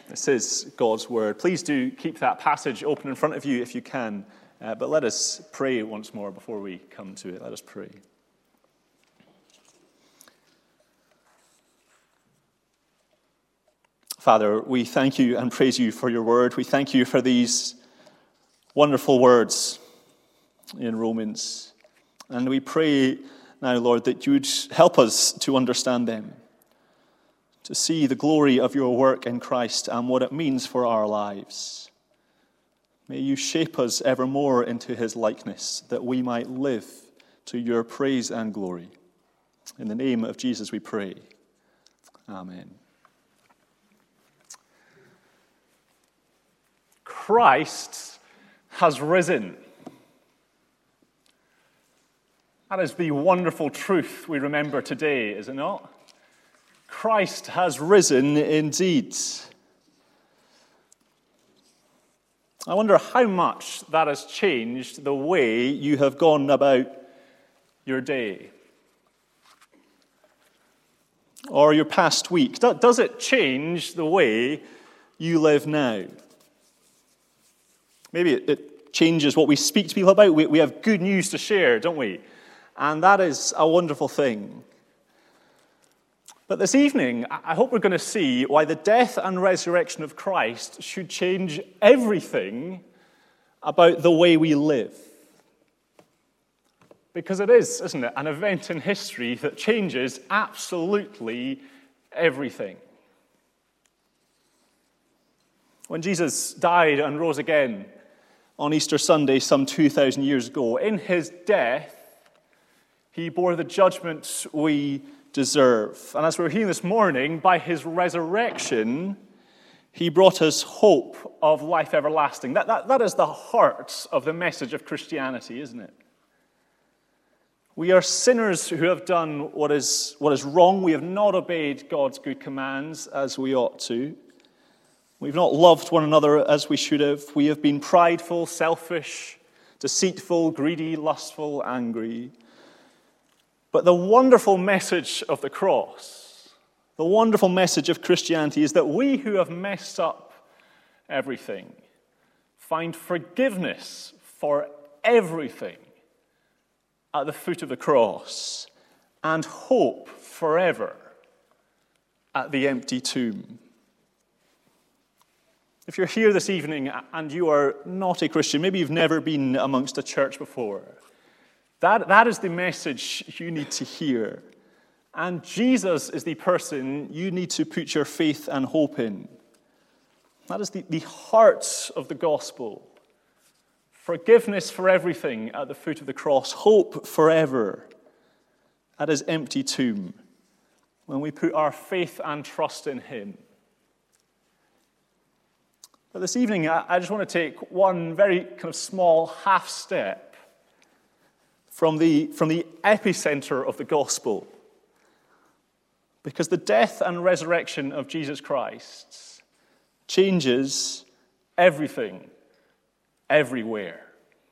This is God's word. Please do keep that passage open in front of you if you can. But let us pray once more before we come to it. Let us pray. Father, we thank you and praise you for your word. We thank you for these wonderful words in Romans. And we pray now, Lord, that you would help us to understand them, to see the glory of your work in Christ and what it means for our lives. May you shape us ever more into his likeness, that we might live to your praise and glory. In the name of Jesus we pray. Amen. Christ has risen. That is the wonderful truth we remember today, is it not? Christ has risen indeed. I wonder how much that has changed the way you have gone about your day or your past week. Does it change the way you live now? Maybe it changes what we speak to people about. We have good news to share, don't we? And that is a wonderful thing. But this evening, I hope we're going to see why the death and resurrection of Christ should change everything about the way we live. Because it is, isn't it, an event in history that changes absolutely everything. When Jesus died and rose again on Easter Sunday some 2,000 years ago, in his death, he bore the judgment we deserve. And as we're hearing this morning, by his resurrection, he brought us hope of life everlasting. That is the heart of the message of Christianity, isn't it? We are sinners who have done what is wrong. We have not obeyed God's good commands as we ought to. We've not loved one another as we should have. We have been prideful, selfish, deceitful, greedy, lustful, angry. But the wonderful message of the cross, the wonderful message of Christianity is that we who have messed up everything find forgiveness for everything at the foot of the cross and hope forever at the empty tomb. If you're here this evening and you are not a Christian, maybe you've never been amongst a church before, that is the message you need to hear. And Jesus is the person you need to put your faith and hope in. That is the heart of the gospel. Forgiveness for everything at the foot of the cross. Hope forever at his empty tomb when we put our faith and trust in him. But this evening, I just want to take one very kind of small half step from the epicenter of the gospel. Because the death and resurrection of Jesus Christ changes everything, everywhere.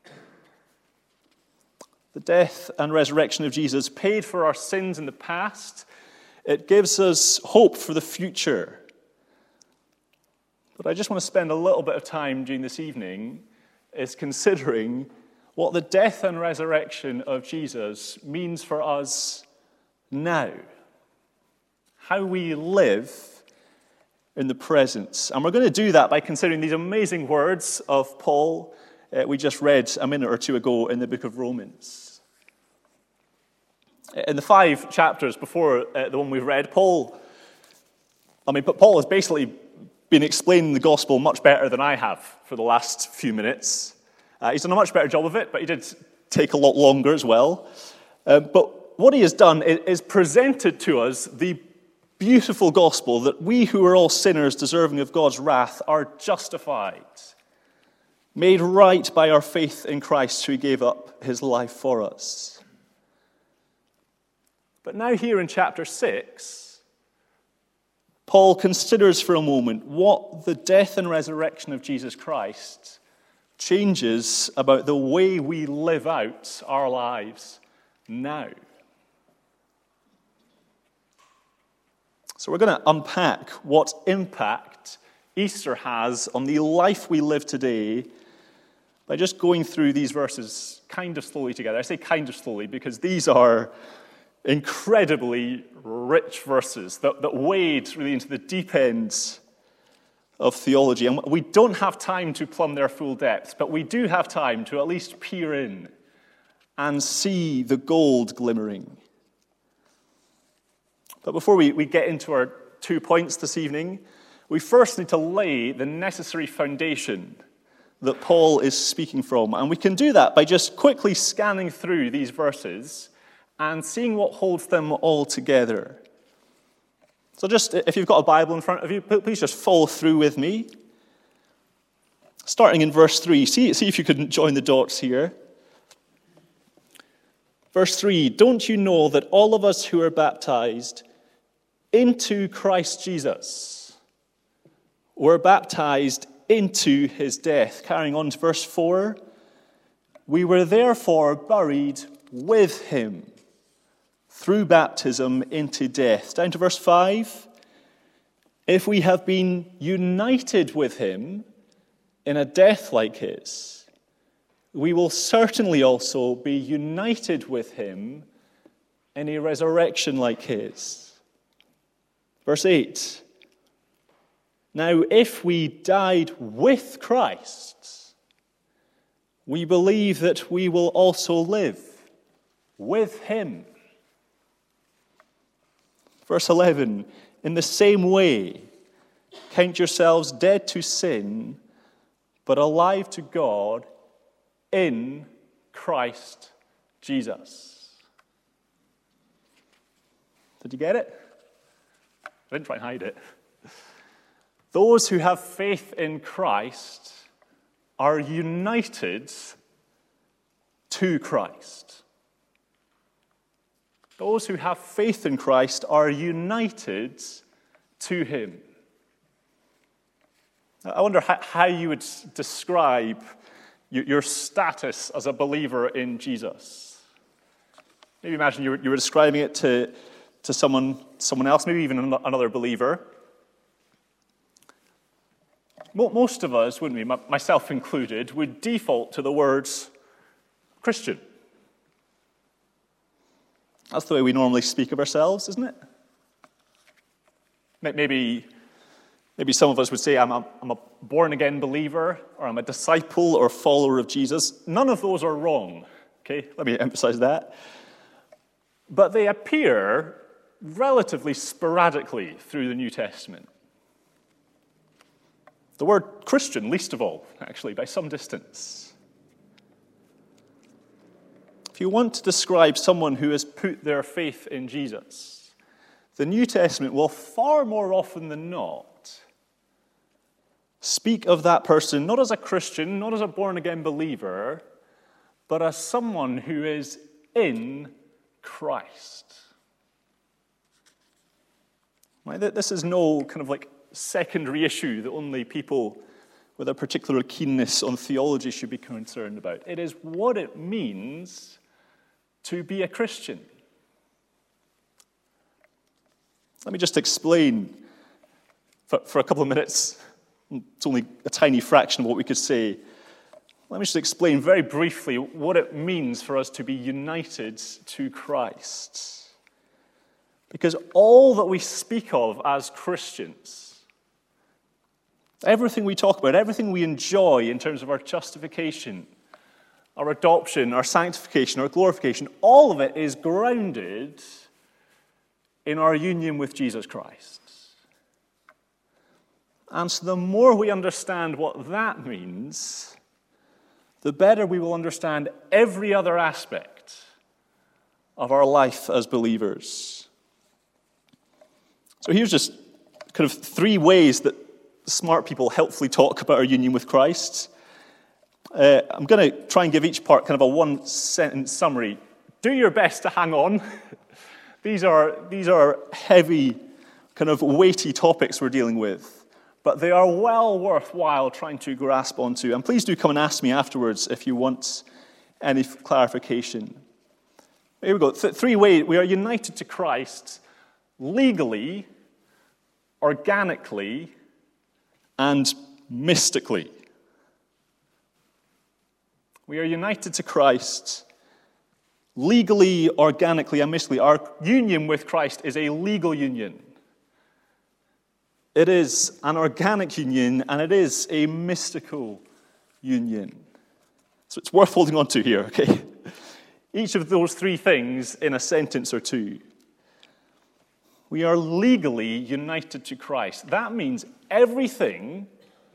The death and resurrection of Jesus paid for our sins in the past. It gives us hope for the future. But I just want to spend a little bit of time during this evening is considering what the death and resurrection of Jesus means for us now. How we live in the present. And we're going to do that by considering these amazing words of Paul we just read a minute or two ago in the book of Romans. In the 5 chapters before the one we've read, Paul has basically been explaining the gospel much better than I have for the last few minutes. He's done a much better job of it, but he did take a lot longer as well. But what he has done is presented to us the beautiful gospel that we who are all sinners deserving of God's wrath are justified, made right by our faith in Christ who gave up his life for us. But now here in chapter 6, Paul considers for a moment what the death and resurrection of Jesus Christ changes about the way we live out our lives now. So we're going to unpack what impact Easter has on the life we live today by just going through these verses kind of slowly together. I say kind of slowly because these are incredibly rich verses that wade really into the deep ends of theology. And we don't have time to plumb their full depth, but we do have time to at least peer in and see the gold glimmering. But before we get into our 2 points this evening, we first need to lay the necessary foundation that Paul is speaking from. And we can do that by just quickly scanning through these verses and seeing what holds them all together. So just, if you've got a Bible in front of you, please just follow through with me. Starting in verse 3. See if you can join the dots here. Verse 3, don't you know that all of us who are baptized into Christ Jesus were baptized into his death? Carrying on to verse 4, we were therefore buried with him through baptism into death. Down to verse 5, if we have been united with him in a death like his, we will certainly also be united with him in a resurrection like his. Verse 8, now if we died with Christ, we believe that we will also live with him. Verse 11, in the same way, count yourselves dead to sin, but alive to God in Christ Jesus. Did you get it? I didn't try and hide it. Those who have faith in Christ are united to Christ. Those who have faith in Christ are united to him. I wonder how you would describe your status as a believer in Jesus. Maybe imagine you were describing it to someone else, maybe even another believer. Most of us, wouldn't we, myself included, would default to the words Christian. That's the way we normally speak of ourselves, isn't it? Maybe some of us would say, I'm a born-again believer, or I'm a disciple or follower of Jesus. None of those are wrong, okay? Let me emphasize that. But they appear relatively sporadically through the New Testament. The word Christian, least of all, actually, by some distance. If you want to describe someone who has put their faith in Jesus, the New Testament will far more often than not speak of that person not as a Christian, not as a born-again believer, but as someone who is in Christ. Right? This is no kind of like secondary issue that only people with a particular keenness on theology should be concerned about. It is what it means to be a Christian. Let me just explain for a couple of minutes. It's only a tiny fraction of what we could say. Let me just explain very briefly what it means for us to be united to Christ. Because all that we speak of as Christians, everything we talk about, everything we enjoy in terms of our justification, our adoption, our sanctification, our glorification, all of it is grounded in our union with Jesus Christ. And so the more we understand what that means, the better we will understand every other aspect of our life as believers. So here's just kind of 3 ways that smart people helpfully talk about our union with Christ. I'm going to try and give each part kind of a 1-sentence summary. Do your best to hang on. These are heavy, kind of weighty topics we're dealing with, but they are well worthwhile trying to grasp onto. And please do come and ask me afterwards if you want any clarification. Here we go. 3 ways we are united to Christ legally, organically, and mystically. We are united to Christ legally, organically, and mystically. Our union with Christ is a legal union. It is an organic union, and it is a mystical union. So it's worth holding on to here, okay? Each of those three things in a sentence or two. We are legally united to Christ. That means everything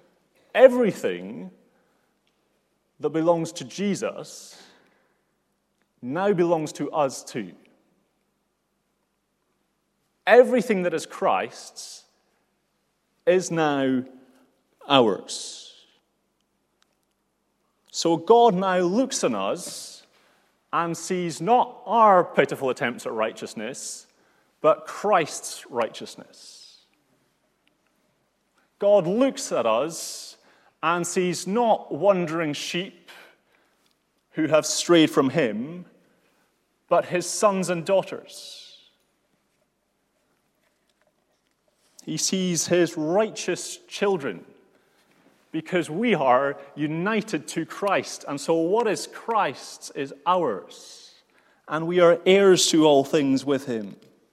that belongs to Jesus now belongs to us too. Everything that is Christ's is now ours. So God now looks on us and sees not our pitiful attempts at righteousness, but Christ's righteousness. God looks at us and sees not wandering sheep who have strayed from him, but his sons and daughters. He sees his righteous children because we are united to Christ. And so what is Christ's is ours. And we are heirs to all things with him.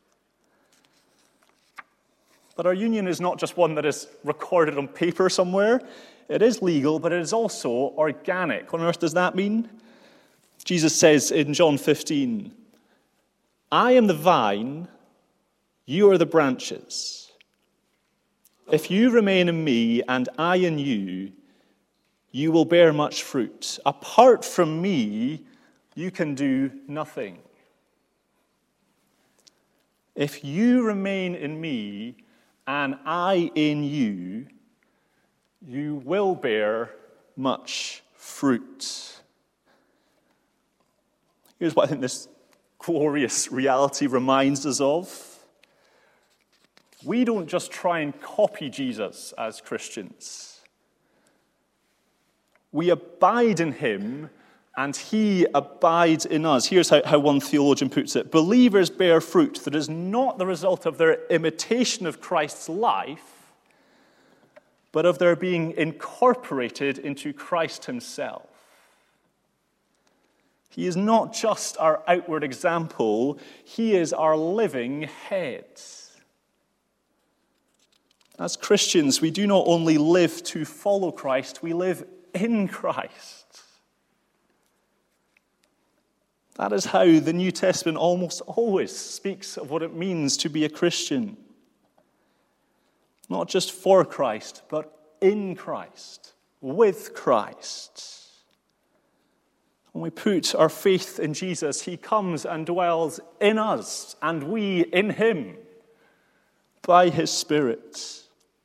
But our union is not just one that is recorded on paper somewhere. It is legal, but it is also organic. What on earth does that mean? Jesus says in John 15, I am the vine, you are the branches. If you remain in me and I in you, you will bear much fruit. Apart from me, you can do nothing. If you remain in me and I in you, you will bear much fruit. Here's what I think this glorious reality reminds us of. We don't just try and copy Jesus as Christians. We abide in him, and he abides in us. Here's how one theologian puts it. Believers bear fruit that is not the result of their imitation of Christ's life, but of their being incorporated into Christ himself. He is not just our outward example, he is our living head. As Christians, we do not only live to follow Christ, we live in Christ. That is how the New Testament almost always speaks of what it means to be a Christian. Not just for Christ, but in Christ, with Christ. When we put our faith in Jesus, he comes and dwells in us, and we in him, by his Spirit.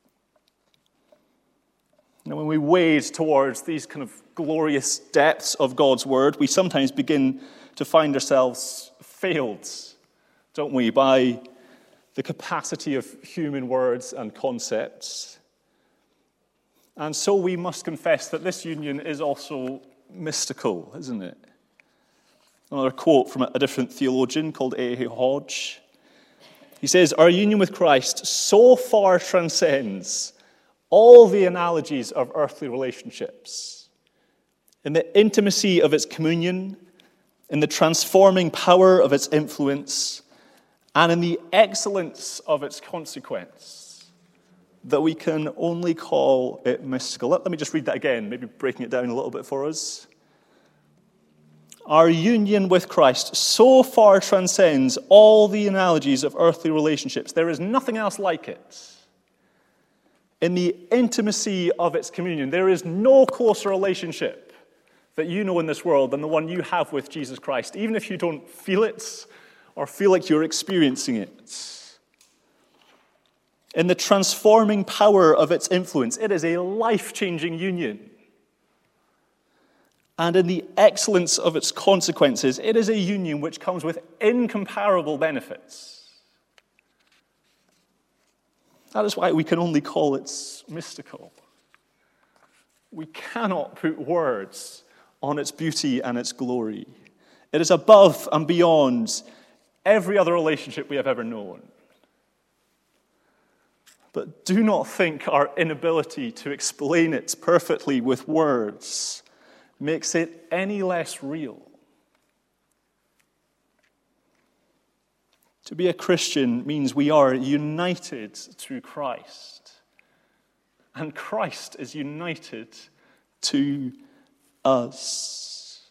Now, when we wade towards these kind of glorious depths of God's word, we sometimes begin to find ourselves failed, don't we, by the capacity of human words and concepts. And so we must confess that this union is also mystical, isn't it? Another quote from a different theologian called A.A. Hodge. He says, our union with Christ so far transcends all the analogies of earthly relationships. In the intimacy of its communion, in the transforming power of its influence, and in the excellence of its consequence, that we can only call it mystical. Let me just read that again, maybe breaking it down a little bit for us. Our union with Christ so far transcends all the analogies of earthly relationships. There is nothing else like it. In the intimacy of its communion, there is no closer relationship that you know in this world than the one you have with Jesus Christ, even if you don't feel it or feel like you're experiencing it. In the transforming power of its influence, it is a life-changing union. And in the excellence of its consequences, it is a union which comes with incomparable benefits. That is why we can only call it mystical. We cannot put words on its beauty and its glory. It is above and beyond every other relationship we have ever known. But do not think our inability to explain it perfectly with words makes it any less real. To be a Christian means we are united to Christ, and Christ is united to us.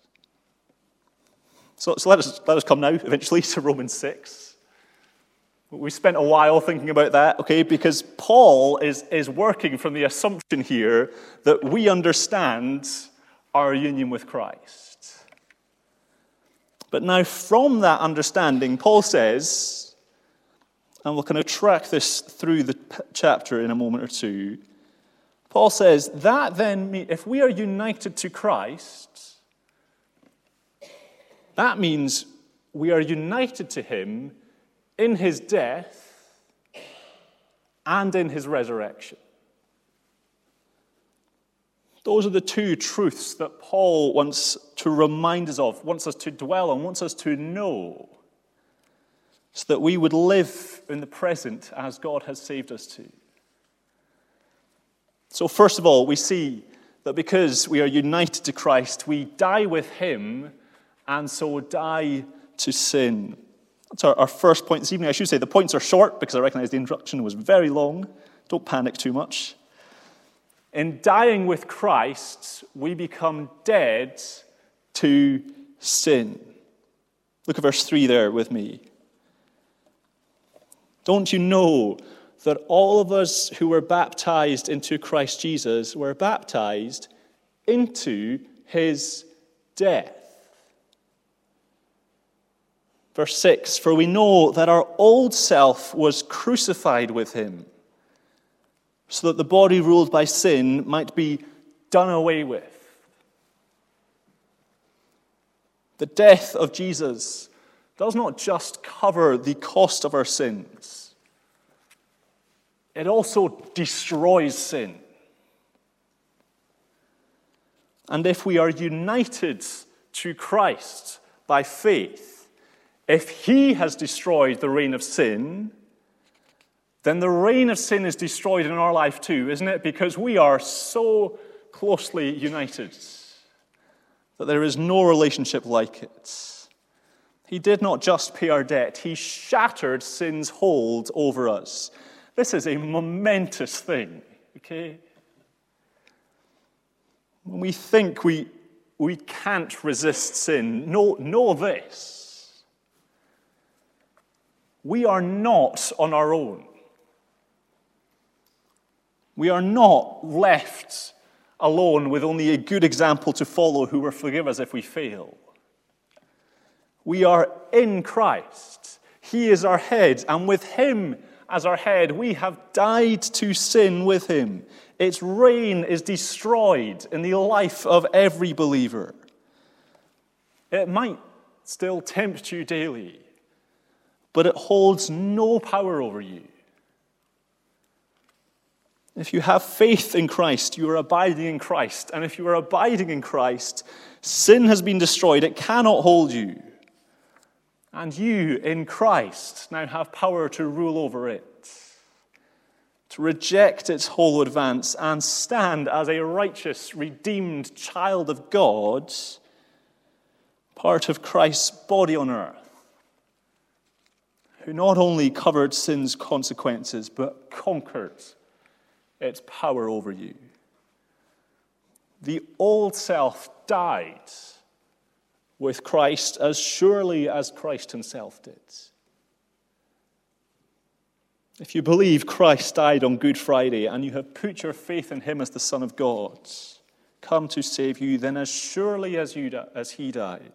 So let us come now, eventually, to Romans 6. We spent a while thinking about that, okay, because Paul is working from the assumption here that we understand our union with Christ. But now from that understanding, Paul says, and we'll kind of track this through the chapter in a moment or two, Paul says, that then, if we are united to Christ, that means we are united to him in his death and in his resurrection. Those are the two truths that Paul wants to remind us of, wants us to dwell on, wants us to know, so that we would live in the present as God has saved us to. So first of all, we see that because we are united to Christ, we die with him and so die to sin. That's our first point this evening. I should say the points are short because I recognize the introduction was very long. Don't panic too much. In dying with Christ, we become dead to sin. Look at verse 3 there with me. Don't you know that all of us who were baptized into Christ Jesus were baptized into his death? Verse 6, for we know that our old self was crucified with him, so that the body ruled by sin might be done away with. The death of Jesus does not just cover the cost of our sins, it also destroys sin. And if we are united to Christ by faith, if he has destroyed the reign of sin, then the reign of sin is destroyed in our life too, isn't it? Because we are so closely united that there is no relationship like it. He did not just pay our debt, he shattered sin's hold over us. This is a momentous thing, okay? When we think we can't resist sin, know this. We are not on our own. We are not left alone with only a good example to follow who will forgive us if we fail. We are in Christ. He is our head, and with him as our head, we have died to sin with him. Its reign is destroyed in the life of every believer. It might still tempt you daily, but it holds no power over you. If you have faith in Christ, you are abiding in Christ. And if you are abiding in Christ, sin has been destroyed. It cannot hold you. And you, in Christ, now have power to rule over it, to reject its whole advance and stand as a righteous, redeemed child of God, part of Christ's body on earth, who not only covered sin's consequences, but conquered its power over you. The old self died with Christ as surely as Christ himself did. If you believe Christ died on Good Friday and you have put your faith in him as the Son of God, come to save you, then as surely as he died,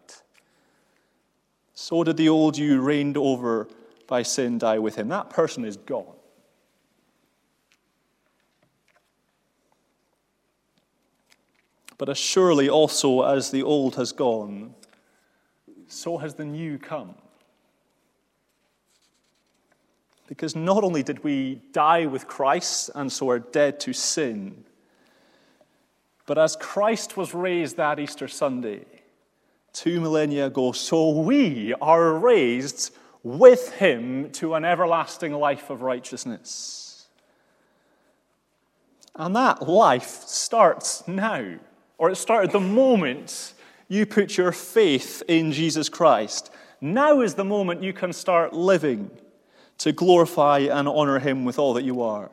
so did the old you reigned over by sin die with him. That person is gone. But as surely also as the old has gone, so has the new come. Because not only did we die with Christ and so are dead to sin, but as Christ was raised that Easter Sunday, 2 millennia ago, so we are raised with him to an everlasting life of righteousness. And that life starts now, or it started the moment you put your faith in Jesus Christ. Now is the moment you can start living to glorify and honor him with all that you are.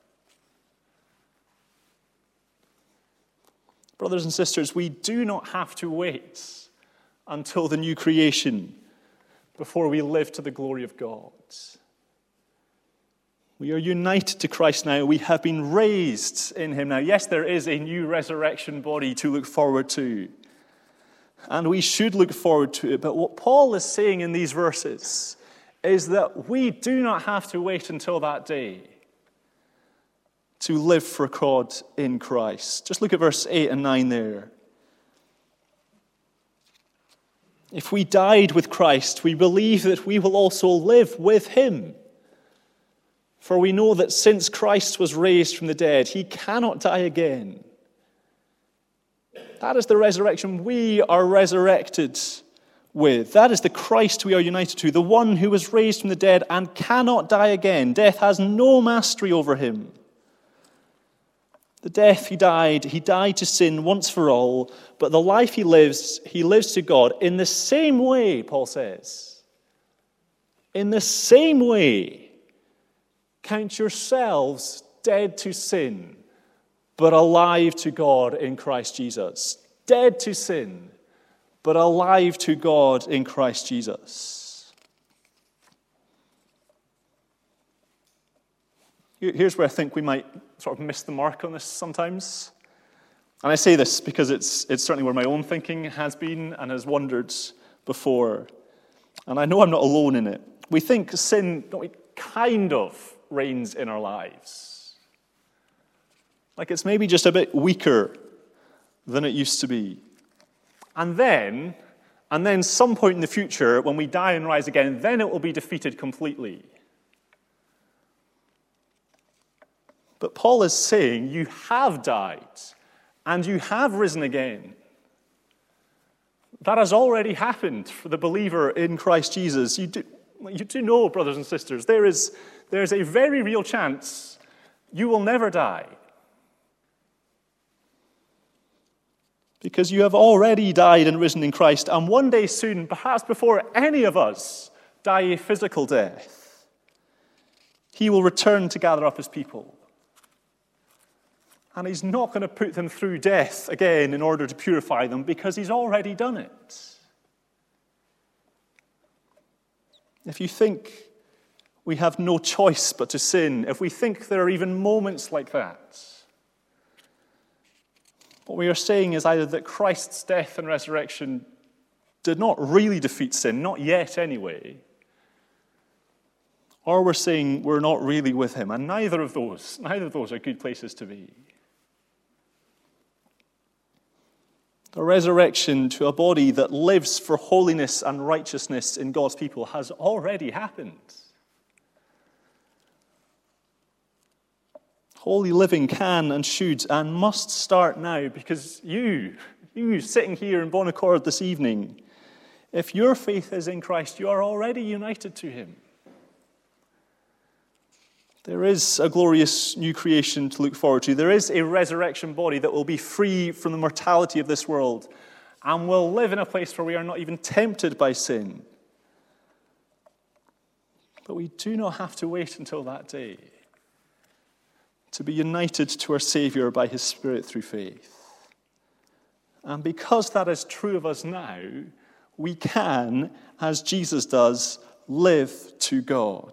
Brothers and sisters, we do not have to wait until the new creation before we live to the glory of God. We are united to Christ now. We have been raised in him now. Yes, there is a new resurrection body to look forward to. And we should look forward to it. But what Paul is saying in these verses is that we do not have to wait until that day to live for God in Christ. Just look at verse 8 and 9 there. If we died with Christ, we believe that we will also live with him. For we know that since Christ was raised from the dead, he cannot die again. That is the resurrection we are resurrected with. That is the Christ we are united to, the one who was raised from the dead and cannot die again. Death has no mastery over him. The death he died to sin once for all, but the life he lives to God in the same way, Paul says. In the same way. Count yourselves dead to sin, but alive to God in Christ Jesus. Dead to sin, but alive to God in Christ Jesus. Here's where I think we might sort of miss the mark on this sometimes. And I say this because it's certainly where my own thinking has been and has wandered before. And I know I'm not alone in it. We think sin, kind of reigns in our lives. Like it's maybe just a bit weaker than it used to be. And then some point in the future, when we die and rise again, then it will be defeated completely. But Paul is saying you have died and you have risen again. That has already happened for the believer in Christ Jesus. You do know, brothers and sisters, there's a very real chance you will never die. Because you have already died and risen in Christ, and one day soon, perhaps before any of us die a physical death, he will return to gather up his people. And he's not going to put them through death again in order to purify them, because he's already done it. If you think we have no choice but to sin, if we think there are even moments like that, what we are saying is either that Christ's death and resurrection did not really defeat sin, not yet anyway, or we're saying we're not really with him, and neither of those are good places to be. The resurrection to a body that lives for holiness and righteousness in God's people has already happened. Holy living can and should and must start now, because you sitting here in Bon Accord this evening, if your faith is in Christ, you are already united to him. There is a glorious new creation to look forward to. There is a resurrection body that will be free from the mortality of this world and will live in a place where we are not even tempted by sin. But we do not have to wait until that day to be united to our Savior by his Spirit through faith. And because that is true of us now, we can, as Jesus does, live to God.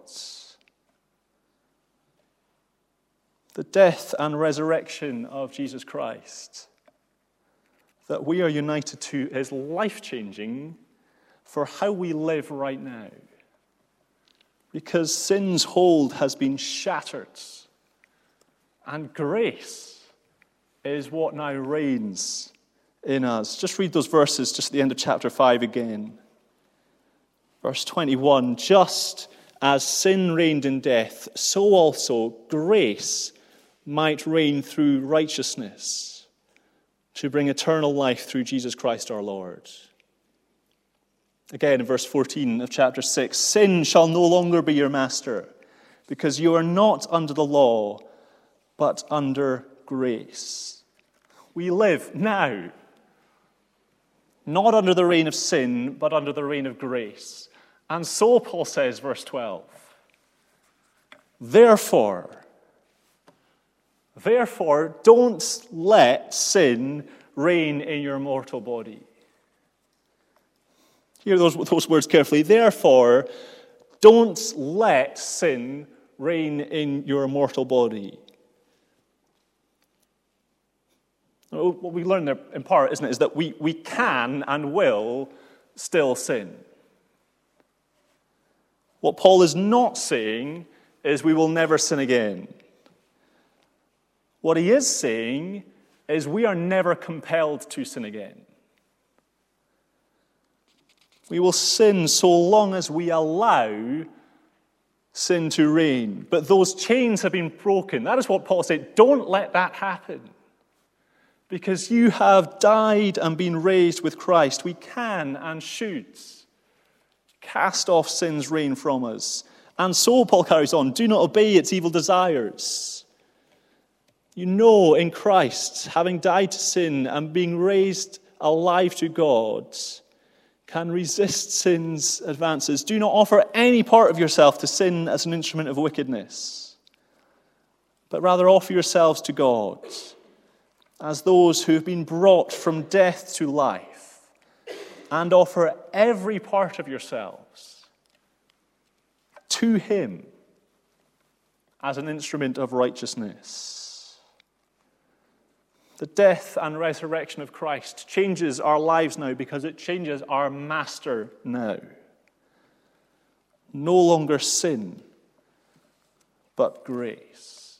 The death and resurrection of Jesus Christ that we are united to is life-changing for how we live right now. Because sin's hold has been shattered, and grace is what now reigns in us. Just read those verses just at the end of chapter 5 again. Verse 21, just as sin reigned in death, so also grace might reign through righteousness to bring eternal life through Jesus Christ our Lord. Again, in verse 14 of chapter 6, sin shall no longer be your master, because you are not under the law, but under grace. We live now, not under the reign of sin, but under the reign of grace. And so, Paul says, verse 12, Therefore, don't let sin reign in your mortal body. Hear those words carefully. Therefore, don't let sin reign in your mortal body. What we learn there in part, isn't it, is that we can and will still sin. What Paul is not saying is we will never sin again. What he is saying is we are never compelled to sin again. We will sin so long as we allow sin to reign. But those chains have been broken. That is what Paul said. Don't let that happen. Because you have died and been raised with Christ. We can and should cast off sin's reign from us. And so, Paul carries on, do not obey its evil desires. You know in Christ, having died to sin and being raised alive to God, can resist sin's advances. Do not offer any part of yourself to sin as an instrument of wickedness, but rather offer yourselves to God as those who have been brought from death to life, and offer every part of yourselves to him as an instrument of righteousness. The death and resurrection of Christ changes our lives now because it changes our master now. No longer sin, but grace.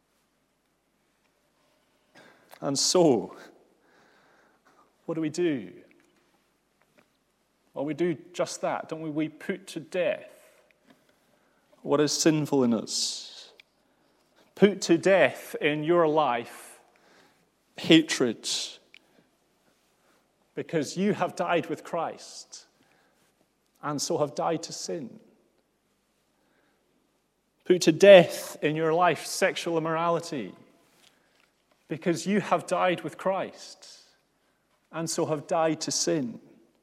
And so, what do? Well, we do just that, don't we? We put to death what is sinful in us. Put to death in your life hatred, because you have died with Christ and so have died to sin. Put to death in your life sexual immorality, because you have died with Christ and so have died to sin.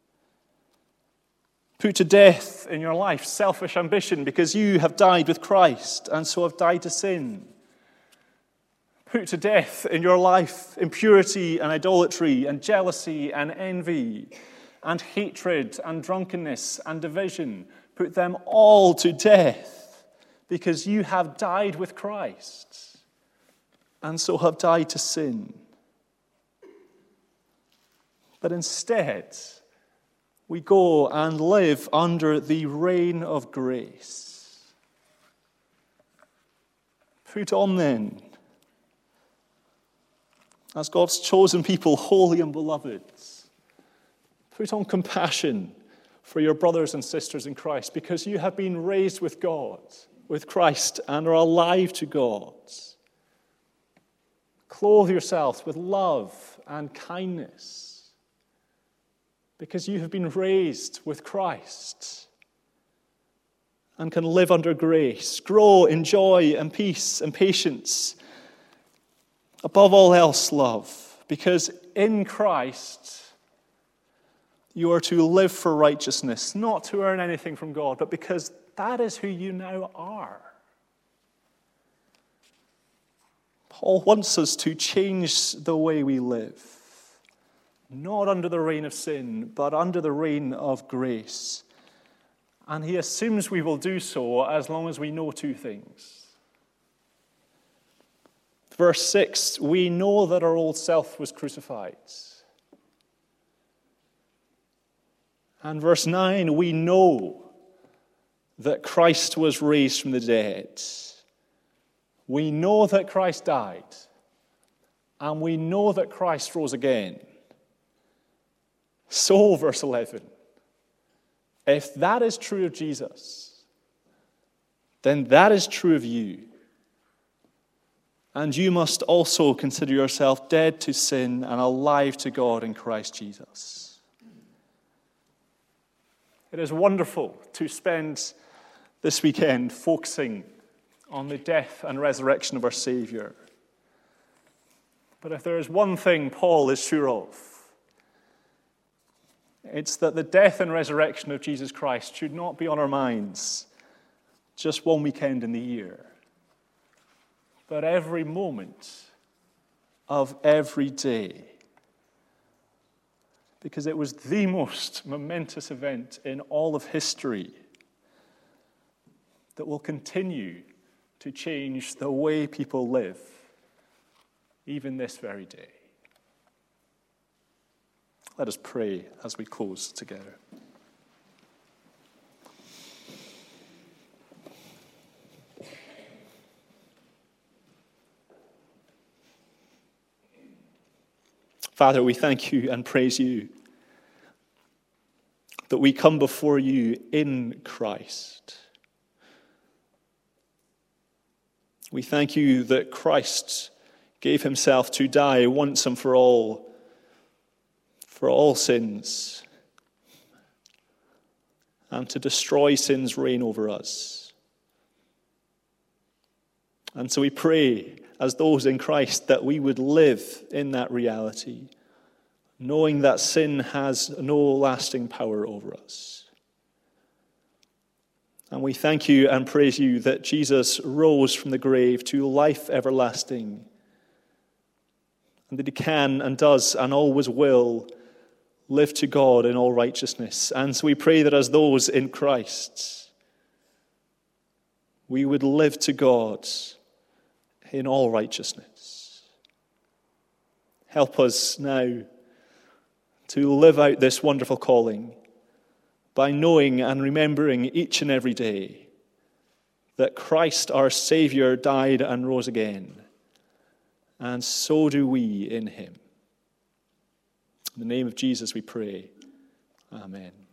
Put to death in your life selfish ambition, because you have died with Christ and so have died to sin. Put to death in your life impurity and idolatry and jealousy and envy and hatred and drunkenness and division. Put them all to death, because you have died with Christ and so have died to sin. But instead, we go and live under the reign of grace. Put on then, as God's chosen people, holy and beloved, put on compassion for your brothers and sisters in Christ, because you have been raised with God, with Christ, and are alive to God. Clothe yourselves with love and kindness, because you have been raised with Christ and can live under grace. Grow in joy and peace and patience. Above all else, love, because in Christ you are to live for righteousness, not to earn anything from God, but because that is who you now are. Paul wants us to change the way we live, not under the reign of sin, but under the reign of grace. And he assumes we will do so as long as we know two things. Verse 6, we know that our old self was crucified. And verse 9, we know that Christ was raised from the dead. We know that Christ died. And we know that Christ rose again. So, verse 11, if that is true of Jesus, then that is true of you. And you must also consider yourself dead to sin and alive to God in Christ Jesus. It is wonderful to spend this weekend focusing on the death and resurrection of our Savior. But if there is one thing Paul is sure of, it's that the death and resurrection of Jesus Christ should not be on our minds just one weekend in the year, but every moment of every day. Because it was the most momentous event in all of history that will continue to change the way people live, even this very day. Let us pray as we close together. Father, we thank you and praise you that we come before you in Christ. We thank you that Christ gave himself to die once and for all sins, and to destroy sin's reign over us. And so we pray, as those in Christ, that we would live in that reality, knowing that sin has no lasting power over us. And we thank you and praise you that Jesus rose from the grave to life everlasting, and that he can and does and always will live to God in all righteousness. And so we pray that as those in Christ, we would live to God in all righteousness. Help us now to live out this wonderful calling by knowing and remembering each and every day that Christ, our Savior, died and rose again, and so do we in him. In the name of Jesus we pray. Amen.